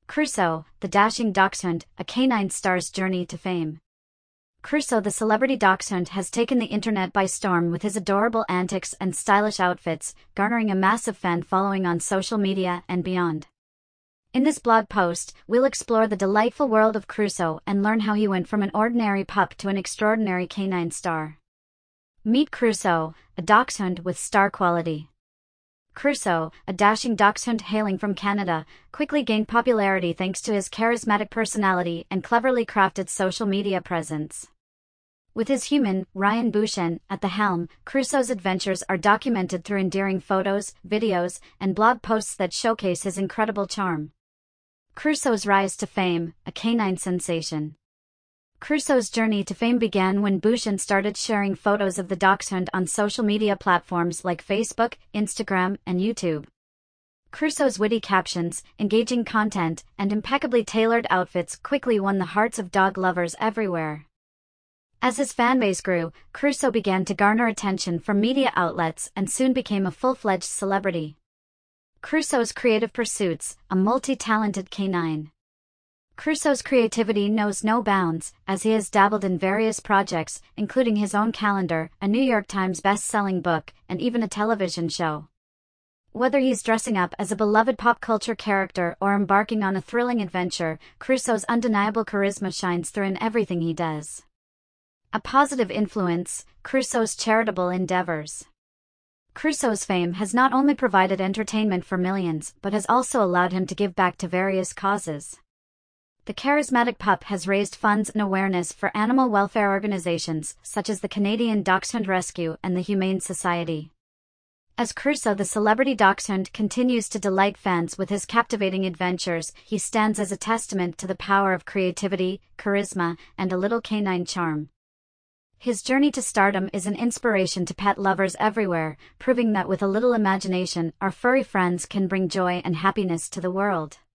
Crusoe, the dashing dachshund, a canine star's journey to fame. Crusoe the celebrity dachshund has taken the internet by storm with his adorable antics and stylish outfits, garnering a massive fan following on social media and beyond. In this blog post, we'll explore the delightful world of Crusoe and learn how he went from an ordinary pup to an extraordinary canine star. Meet Crusoe, a dachshund with star quality. Crusoe, a dashing dachshund hailing from Canada, quickly gained popularity thanks to his charismatic personality and cleverly crafted social media presence. With his human, Ryan Bouchen, at the helm, Crusoe's adventures are documented through endearing photos, videos, and blog posts that showcase his incredible charm. Crusoe's rise to fame, a canine sensation. Crusoe's journey to fame began when Bouchen started sharing photos of the dachshund on social media platforms like Facebook, Instagram, and YouTube. Crusoe's witty captions, engaging content, and impeccably tailored outfits quickly won the hearts of dog lovers everywhere. As his fanbase grew, Crusoe began to garner attention from media outlets and soon became a full-fledged celebrity. Crusoe's creative pursuits, a multi-talented canine. Crusoe's creativity knows no bounds, as he has dabbled in various projects, including his own calendar, a New York Times best-selling book, and even a television show. Whether he's dressing up as a beloved pop culture character or embarking on a thrilling adventure, Crusoe's undeniable charisma shines through in everything he does. A positive influence, Crusoe's charitable endeavors. Crusoe's fame has not only provided entertainment for millions, but has also allowed him to give back to various causes. The charismatic pup has raised funds and awareness for animal welfare organizations such as the Canadian Dachshund Rescue and the Humane Society. As Crusoe the celebrity dachshund continues to delight fans with his captivating adventures, he stands as a testament to the power of creativity, charisma, and a little canine charm. His journey to stardom is an inspiration to pet lovers everywhere, proving that with a little imagination, our furry friends can bring joy and happiness to the world.